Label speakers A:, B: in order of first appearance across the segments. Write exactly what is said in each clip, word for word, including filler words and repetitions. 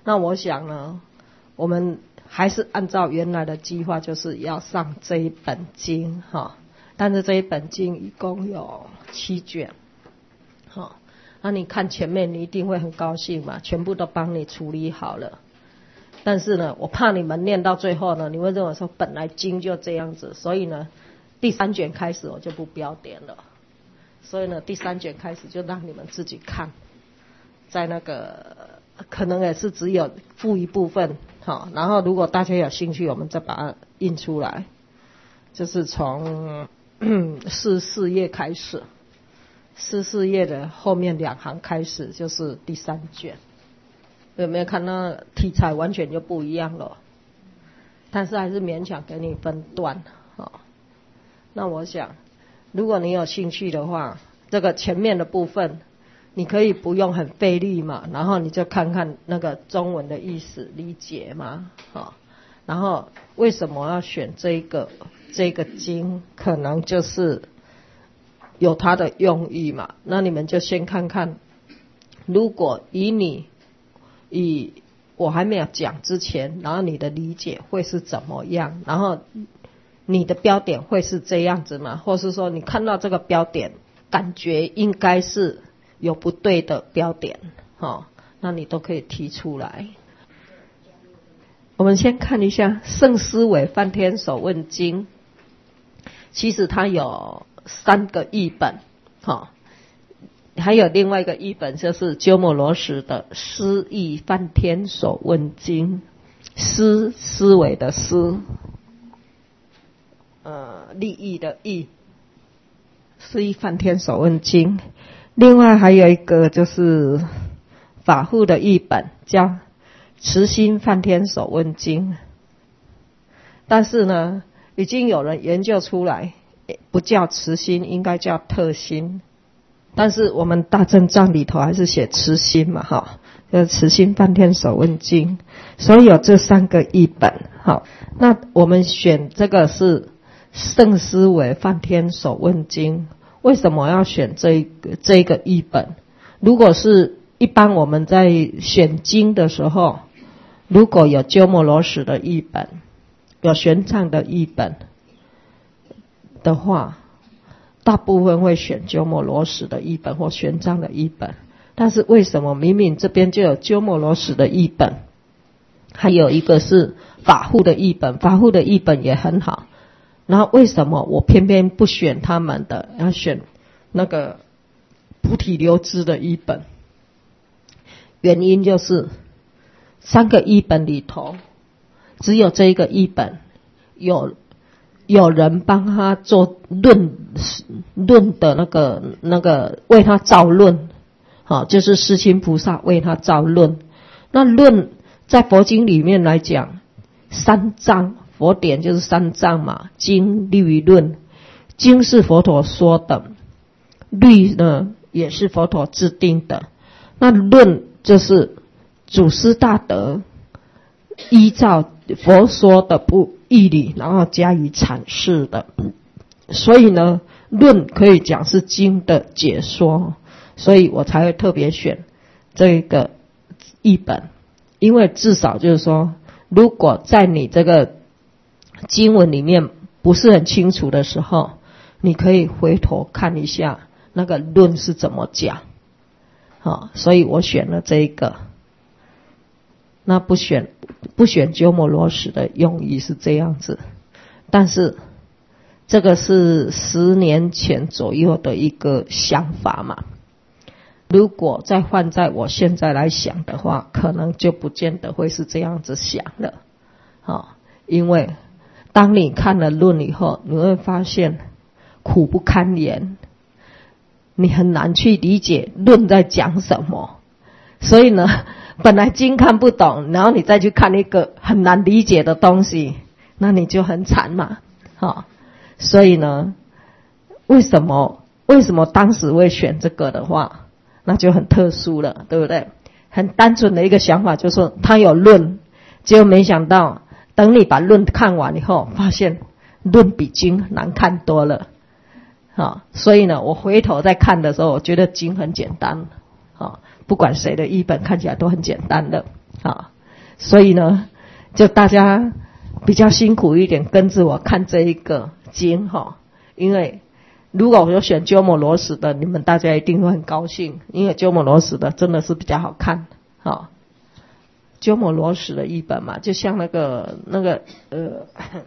A: 那我想呢，我们还是按照原来的计划，就是要上这一本经哈。但是这一本经一共有七卷，哈。那你看前面，你一定会很高兴嘛，全部都帮你处理好了。但是呢，我怕你们念到最后呢，你会认为说本来经就这样子，所以呢，第三卷开始我就不标点了。所以呢，第三卷开始就让你们自己看，在那个可能也是只有附一部分，好，然后如果大家有兴趣，我们再把它印出来，就是从四四页开始，四四页的后面两行开始就是第三卷。有没有看到题材完全就不一样了？但是还是勉强给你分段，哦。那我想，如果你有兴趣的话，这个前面的部分，你可以不用很费力嘛，然后你就看看那个中文的意思理解嘛，哦。然后为什么要选这个这个经，可能就是有它的用意嘛。那你们就先看看，如果以你以我还没有讲之前，然后你的理解会是怎么样，然后你的标点会是这样子吗？或是说你看到这个标点感觉应该是有不对的标点，哦，那你都可以提出来。我们先看一下圣思维梵天手问经，其实它有三个译本，哦，还有另外一个译本就是鸠摩罗什的思义梵天手问经，思思维的思，呃，利益的益，思义梵天手问经。另外还有一个就是法护的译本叫慈心梵天手问经，但是呢，已经有人研究出来，不叫慈心，应该叫特心。但是我们大正藏里头还是写慈心嘛，哈，就是慈心梵天手问经，所以有这三个译本，好，那我们选这个是圣思维梵天手问经，为什么要选这个这个译本？如果是一般我们在选经的时候，如果有鸠摩罗什的译本，有玄奘的译本的话，大部分会选鸠摩罗什的译本或玄奘的译本。但是为什么明明这边就有鸠摩罗什的译本，还有一个是法护的译本，法护的译本也很好，然后为什么我偏偏不选他们的，要选那个菩提流支的译本？原因就是三个译本里头，只有这一个译本有有人帮他做论论的那个那个为他造论，好，就是释亲菩萨为他造论。那论在佛经里面来讲，三藏佛典就是三藏嘛，经律论，经是佛陀说的，律呢也是佛陀制定的，那论就是祖师大德依照佛说的不义理，然后加以阐释的。所以呢，论可以讲是经的解说，所以我才会特别选这个译本，因为至少就是说，如果在你这个经文里面不是很清楚的时候，你可以回头看一下那个论是怎么讲，好，所以我选了这一个。那不选不选鸠摩罗什的用意是这样子，但是这个是十年前左右的一个想法嘛。如果再换在我现在来想的话，可能就不见得会是这样子想了，哦，因为当你看了论以后，你会发现苦不堪言，你很难去理解论在讲什么。所以呢，本来经看不懂，然后你再去看一个很难理解的东西，那你就很惨嘛，哦，所以呢，为什么为什么当时会选这个的话，那就很特殊了，对不对？很单纯的一个想法就是说他有论，结果没想到等你把论看完以后，发现论比经难看多了，哦，所以呢，我回头再看的时候，我觉得经很简单，哦，不管谁的译本看起来都很简单的。 啊，所以呢，就大家比较辛苦一点，跟着我看这一个经哈，因为如果我选鸠摩罗什的，你们大家一定会很高兴，因为鸠摩罗什的真的是比较好看哈。鸠摩罗什的译本嘛，就像那个那个呃，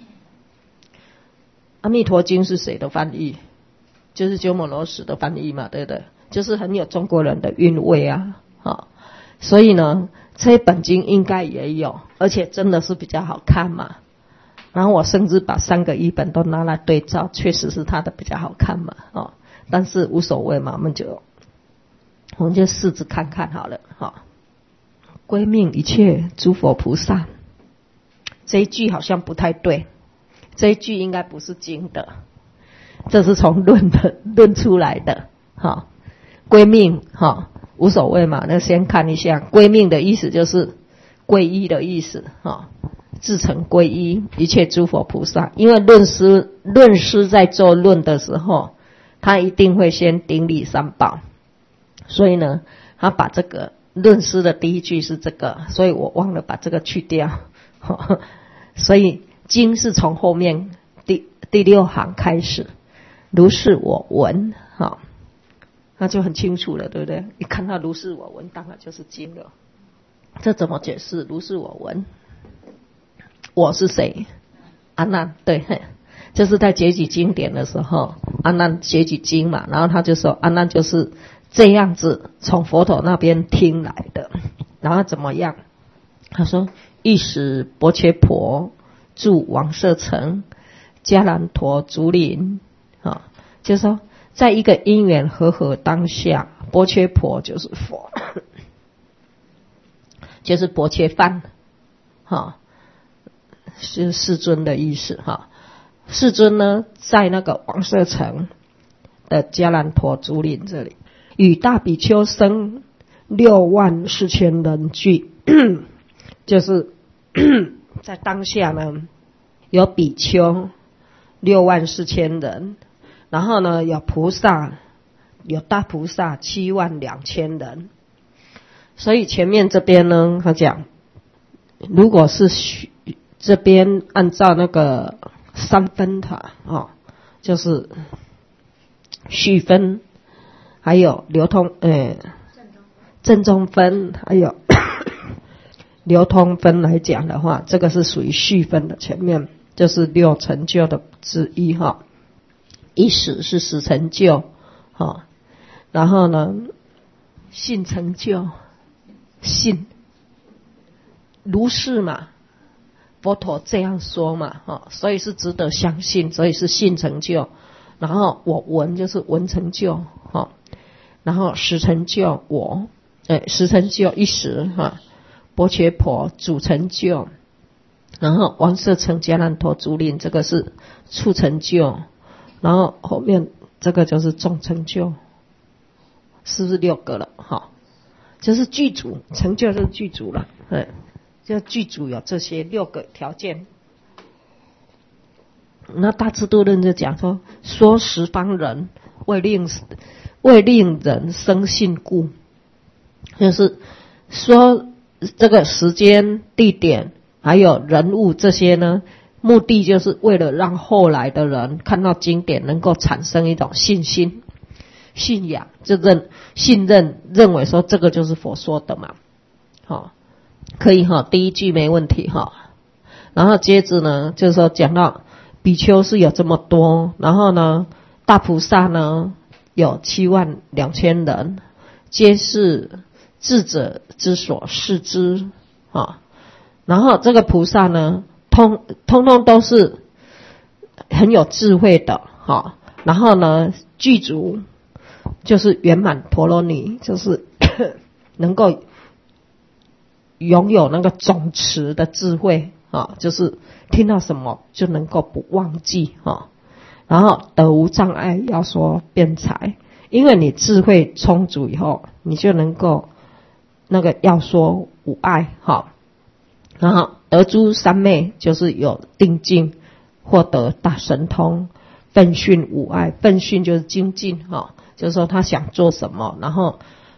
A: 阿弥陀经是谁的翻译？就是鸠摩罗什的翻译嘛，对不对？就是很有中国人的韵味啊，哈。所以呢，这一本经应该也有，而且真的是比较好看嘛。然后我甚至把三个译本都拿来对照，确实是他的比较好看嘛，哦。但是无所谓嘛，我们就我们就试着看看好了，哈。归命一切诸佛菩萨，这一句好像不太对，这一句应该不是经的，这是从论的论出来的，哈。归命哈无所谓嘛，那先看一下归命的意思就是皈依的意思哈，自成皈依一切诸佛菩萨。因为论师论师在做论的时候，他一定会先顶礼三宝，所以呢，他把这个论师的第一句是这个，所以我忘了把这个去掉，所以经是从后面第第六行开始，如是我闻哈，那就很清楚了，对不对？一看到如是我闻，当然就是经了。这怎么解释？如是我闻，我是谁？阿难，对，就是在解几经典的时候，阿难解几经嘛，然后他就说阿难就是这样子从佛陀那边听来的，然后怎么样？他说一时薄伽婆住王舍城迦兰陀竹林啊，就是说在一个因缘和合当下，薄伽婆就是佛，就是薄伽梵哈，是世尊的意思哈。世尊呢，在那个王舍城的迦兰陀竹林这里，与大比丘僧六万四千人聚，就是在当下呢，有比丘六万四千人，然后呢有菩萨，有大菩萨七万两千人。所以前面这边呢，他讲，如果是这边按照那个三分法哦，就是序分，还有流通呃正中分，还有流通分来讲的话，这个是属于序分的，前面就是六成就的之一哈、哦。一时是十成就哈、哦，然后呢信成就，信如是嘛，佛陀这样说嘛，哈，所以是值得相信，所以是信成就。然后我闻就是闻成就，哈，然后十成就我，哎，十成就一时哈，薄伽婆主成就，然后王舍城迦兰陀竹林这个是处成就，然后后面这个就是众成就，是不是六个了？哈，就是具足成就就是具足了，哎。就具足有这些六个条件。那大智度论就讲说，说十方人为令为令人生信故，就是说这个时间、地点还有人物这些呢，目的就是为了让后来的人看到经典能够产生一种信心、信仰，就认信任，认为说这个就是佛说的嘛，好。可以哈，第一句没问题哈。然后接着呢，就是说讲到比丘是有这么多，然后呢，大菩萨呢有七万两千人，皆是智者之所视之啊。然后这个菩萨呢，通通通都是很有智慧的哈。然后呢，具足就是圆满陀罗尼，就是能够拥有那个总持的智慧啊，就是听到什么就能够不忘记啊。然后得无障碍，要说辩才，因为你智慧充足以后，你就能够那个要说无碍哈。然后得诸三昧，就是有定境，获得大神通，奋训无碍，奋训就是精进哈，就是说他想做什么，然后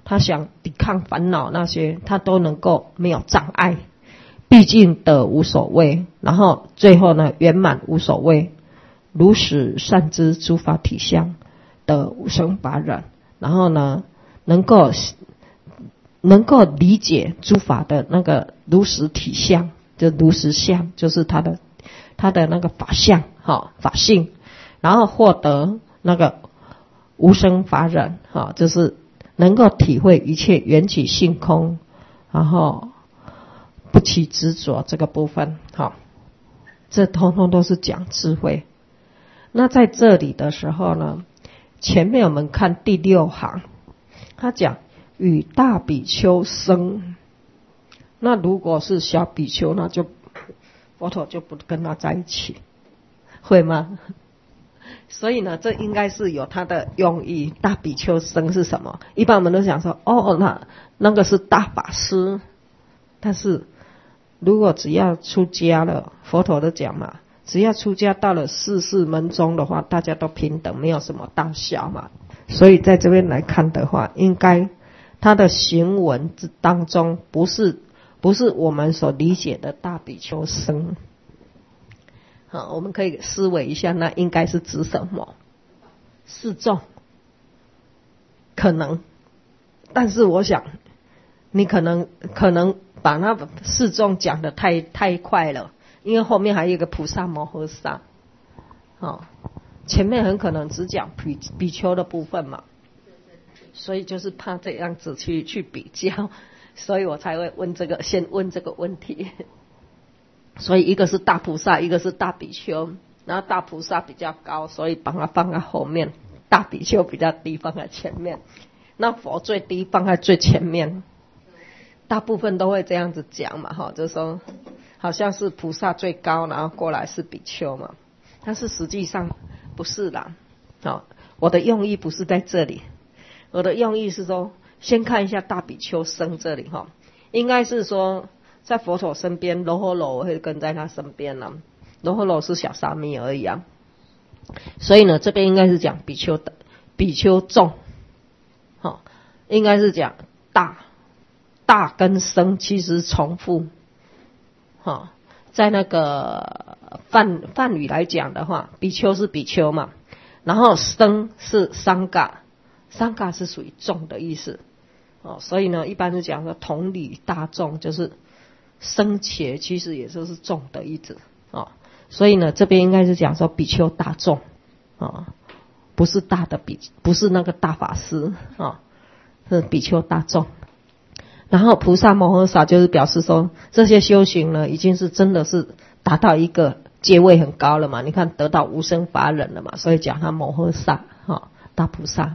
A: 他想抵抗烦恼那些，他都能够没有障碍，毕竟得无所谓，然后最后呢圆满无所谓，如实善知诸法体相的无生法忍，然后呢能够能够理解诸法的那个如实体相，就如实相，就是他的他的那个法相哈法性，然后获得那个无生法忍哈，就是能够体会一切缘起性空，然后不起执着这个部分哈，这通通都是讲智慧。那在这里的时候呢，前面我们看第六行，他讲与大比丘生，那如果是小比丘，那就佛陀就不跟他在一起，会吗？所以呢，这应该是有他的用意。大比丘生是什么？一般我们都想说，哦，那那个是大法师。但是如果只要出家了，佛陀都讲嘛，只要出家到了四世门中的话，大家都平等，没有什么大小嘛。所以在这边来看的话，应该他的行文当中不是不是我们所理解的大比丘生。好，我们可以思维一下，那应该是指什么？示众，可能，但是我想，你可能可能把那示众讲得太太快了，因为后面还有一个菩萨摩诃萨，哦，前面很可能只讲比比丘的部分嘛，所以就是怕这样子去去比较，所以我才会问这个，先问这个问题。所以一个是大菩萨，一个是大比丘，然后大菩萨比较高，所以把它放在后面，大比丘比较低，放在前面。那佛最低，放在最前面。大部分都会这样子讲嘛，哈，就是说好像是菩萨最高，然后过来是比丘嘛，但是实际上不是啦。好，我的用意不是在这里，我的用意是说，先看一下大比丘生这里哈，应该是说。在佛陀身边，罗诃罗我会跟在他身边呢、啊。罗诃罗是小沙弥而已啊，所以呢，这边应该是讲比丘的比丘众，好、哦，应该是讲大大跟生其实重复，好、哦，在那个梵梵语来讲的话，比丘是比丘嘛，然后生是桑嘎，桑嘎是属于众的意思，哦，所以呢，一般是讲说同理大众就是。生且其实也就是众的意思啊、哦，所以呢，这边应该是讲说比丘大众啊、哦，不是大的比，不是那个大法师啊、哦，是比丘大众。然后菩萨摩诃萨就是表示说，这些修行呢，已经是真的是达到一个阶位很高了嘛。你看得到无生法忍了嘛，所以讲他摩诃萨哈、哦，大菩萨，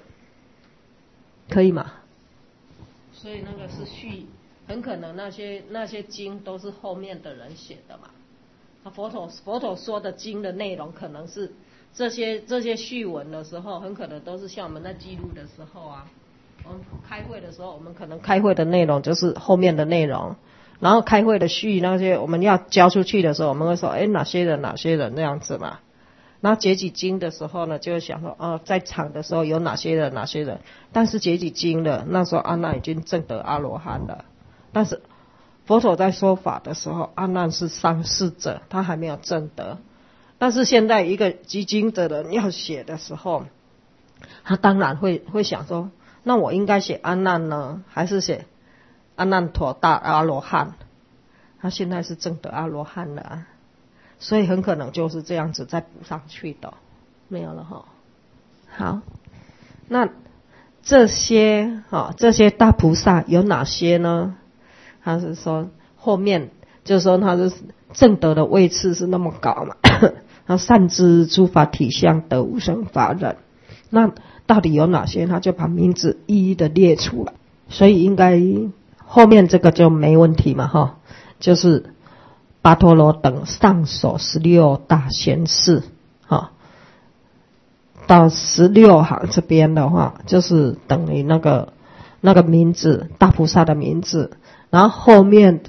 A: 可以吗？所以那个是续。很可能那些那些经都是后面的人写的嘛，佛陀佛陀说的经的内容可能是这些这些序文的时候，很可能都是像我们在记录的时候啊，我们开会的时候，我们可能开会的内容就是后面的内容，然后开会的序那些我们要交出去的时候，我们会说，哎，哪些人哪些人那样子嘛。然后解几经的时候呢，就会想说，哦，在场的时候有哪些人哪些人，但是解几经了，那时候阿难已经证得阿罗汉了。但是佛陀在说法的时候，阿难是上士者，他还没有证得。但是现在一个集经的人要写的时候，他当然会会想说，那我应该写阿难呢，还是写阿难陀大阿罗汉？他现在是证得阿罗汉了、啊，所以很可能就是这样子再补上去的，没有了哈。好，那这些哈、哦、这些大菩萨有哪些呢？他是说后面就是说他是证得的位次是那么高嘛，他善知诸法体相得无生法忍。那到底有哪些？他就把名字一一的列出来，所以应该后面这个就没问题嘛哈，就是巴陀罗等上首十六大贤士哈，到十六行这边的话，就是等于那个那个名字大菩萨的名字。然后后面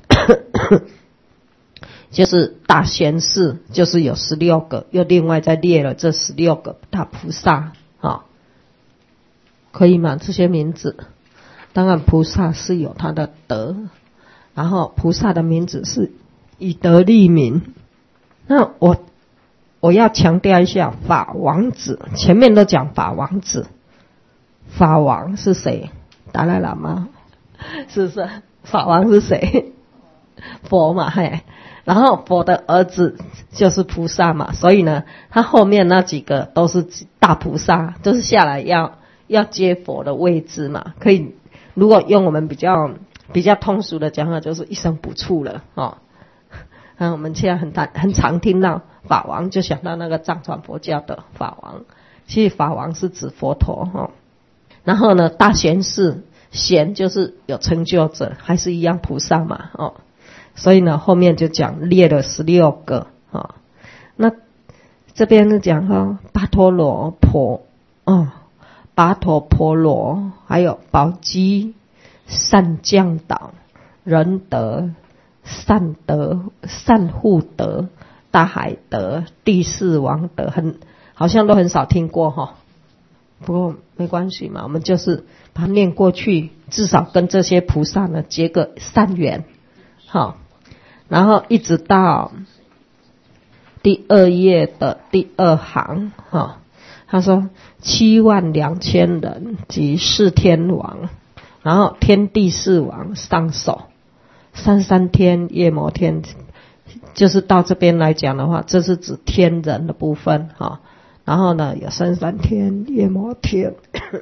A: 就是大贤士，就是有十六个，又另外再列了这十六个大菩萨啊，可以吗？这些名字当然菩萨是有他的德，然后菩萨的名字是以德立名。那我我要强调一下法王子，前面都讲法王子，法王是谁？达赖喇嘛是不是？法王是谁？佛嘛，嘿。然后佛的儿子就是菩萨嘛，所以呢，他后面那几个都是大菩萨，都是下来要要接佛的位置嘛。可以，如果用我们比较比较通俗的讲法，就是一生不处了哦。嗯，我们现在很常很常听到法王，就想到那个藏传佛教的法王，其实法王是指佛陀哦。然后呢，大贤士，贤就是有成就者，还是一样菩萨嘛哦。所以呢，后面就讲列了十六个啊、哦。那这边是讲哈，巴陀罗婆哦，巴陀婆罗，还有宝积、善降导、仁德、善德、善护德、大海德、第四王德，很好像都很少听过哈、哦。不过没关系嘛，我们就是把它念过去，至少跟这些菩萨呢结个善缘，好、哦。然后一直到第二页的第二行哈、哦，他说七万两千人及四天王，然后天地四王上首，三三天夜摩天，就是到这边来讲的话，这是指天人的部分哈、哦。然后呢，有三三天夜摩天、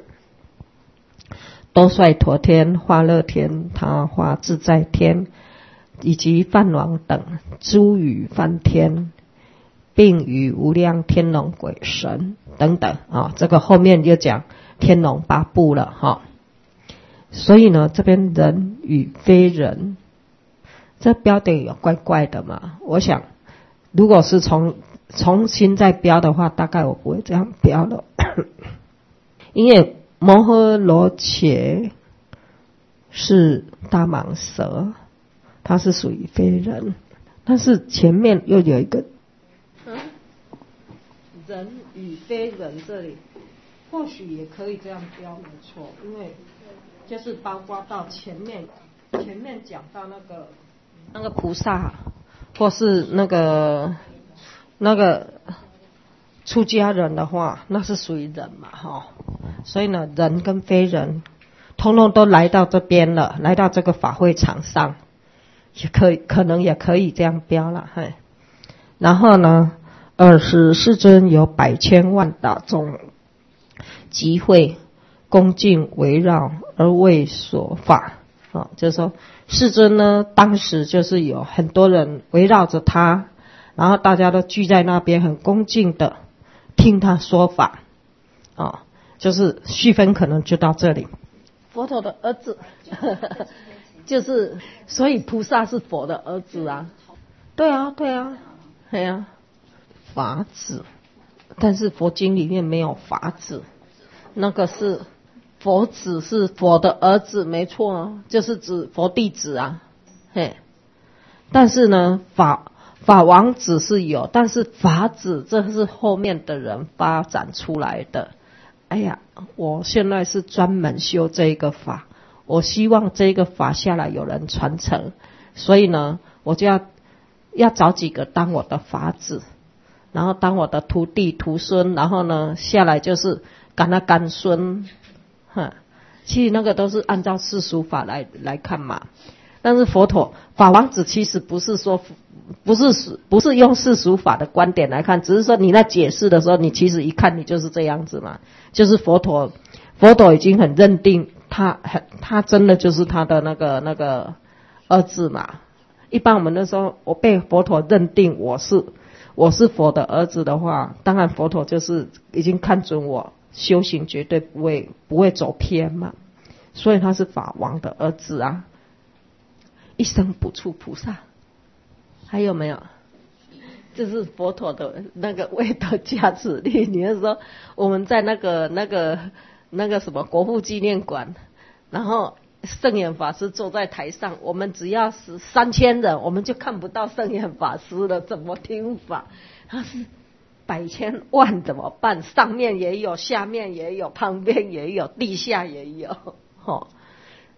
A: 多帅陀天、化乐天、他化自在天。以及梵王等诸语梵天，并与无量天龙鬼神等等啊、哦，这个后面就讲天龙八部了哈、哦。所以呢，这边人与非人，这标点有怪怪的嘛？我想，如果是从重新再标的话，大概我不会这样标了，因为摩诃罗伽是大蟒蛇。它是属于非人，但是前面又有一个、嗯、人与非人，这里或许也可以这样标，没错，因为就是包括到前面前面讲到那个那个菩萨，或是那个那个出家人的话，那是属于人嘛哈，所以呢，人跟非人通通都来到这边了，来到这个法会场上。也可以，可能也可以这样标了，嘿。然后呢，二十世尊有百千万大众集会恭敬围绕而为所法，哦，就是说世尊呢，当时就是有很多人围绕着他，然后大家都聚在那边，很恭敬的听他说法，哦，就是续分可能就到这里。佛陀的儿子。就是，所以菩萨是佛的儿子啊，对啊，对啊，对啊，法子，但是佛经里面没有法子，那个是佛子是佛的儿子，没错啊，就是指佛弟子啊，嘿，但是呢，法法王子是有，但是法子这是后面的人发展出来的。哎呀，我现在是专门修这个法。我希望这个法下来有人传承，所以呢，我就要要找几个当我的法子，然后当我的徒弟徒孙，然后呢下来就是干他干孙，哈，其实那个都是按照世俗法来来看嘛。但是佛陀法王子其实不是说不是不是用世俗法的观点来看，只是说你在解释的时候，你其实一看你就是这样子嘛，就是佛陀佛陀已经很认定。他很，他真的就是他的那个那个儿子嘛。一般我们那时候，我被佛陀认定我是我是佛的儿子的话，当然佛陀就是已经看准我修行绝对不会不会走偏嘛，所以他是法王的儿子啊。一生不处菩萨，还有没有？这是佛陀的那个位德加持力。你是说我们在那个那个。那个什么国父纪念馆，然后圣严法师坐在台上，我们只要是三千人，我们就看不到圣严法师了，怎么听法？他是百千万怎么办？上面也有，下面也有，旁边也有，地下也有，哦，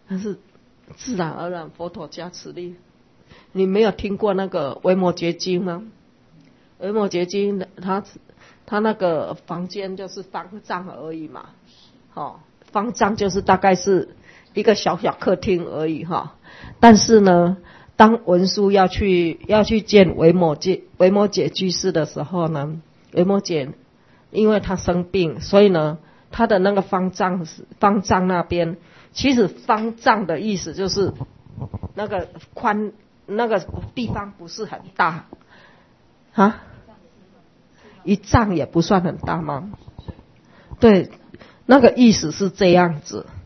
A: 但是自然而然佛陀加持力。你没有听过那个维摩诘经吗？维摩诘经他他那个房间就是方丈而已嘛，哦，方丈就是大概是一个小小客厅而已哈。但是呢，当文殊要去要去见维摩诘维摩诘居士的时候呢，维摩诘因为他生病，所以呢，他的那个方丈方丈那边，其实方丈的意思就是那个宽那个地方不是很大啊，一丈也不算很大吗？对，那个意思是这样子。